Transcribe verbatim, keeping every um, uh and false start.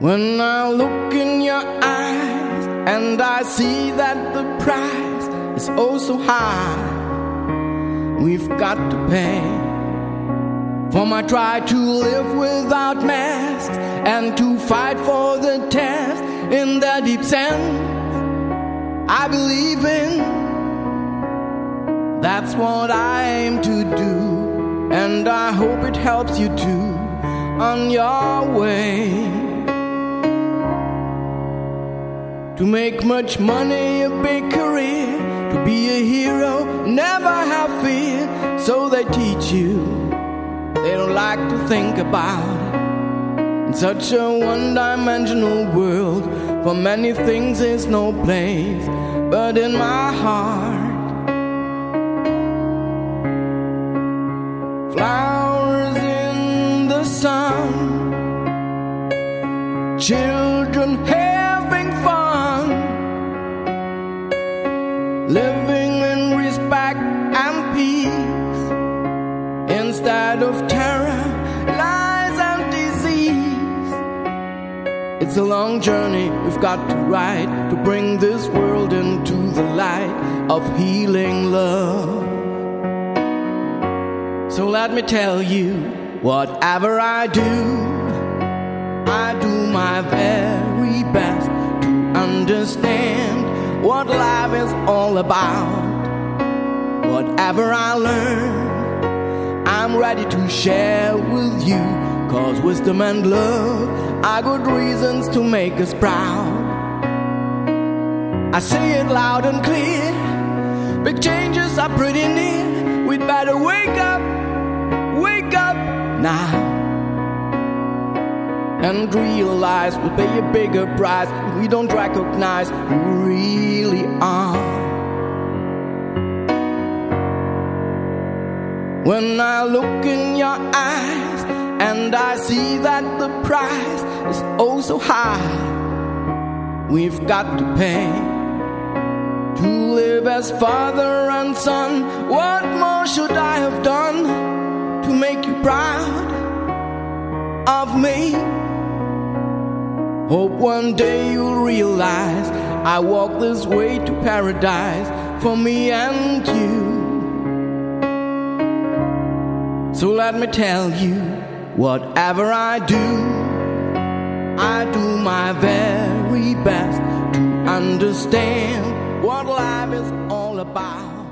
When I look in your eyes and I see that the price is oh so high, we've got to pay. For I try to live without masks and to fight for the test in the deep sense I believe in. That's what I aim to do, and I hope it helps you too on your way. To make much money, a big career, to be a hero, never have fear. So they teach you, they don't like to think about it. In such a one-dimensional world, for many things there's no place but in my heart. Flowers in the sun, children having fun, living in respect and peace instead of terror, lies and disease. It's a long journey we've got to ride to bring this world into the light of healing love. So let me tell you, whatever I do, I do my very best to understand what life is all about. Whatever I learn, I'm ready to share with you, 'cause wisdom and love are good reasons to make us proud. I say it loud and clear, big changes are pretty near. We'd better wake up, wake up now, and realize we'll pay a bigger price if we don't recognize who we really are. When I look in your eyes and I see that the price is oh so high, we've got to pay to live as father and son. What more should I have done to make you proud of me? Hope one day you'll realize I walk this way to paradise for me and you. So let me tell you, whatever I do, I do my very best to understand what life is all about.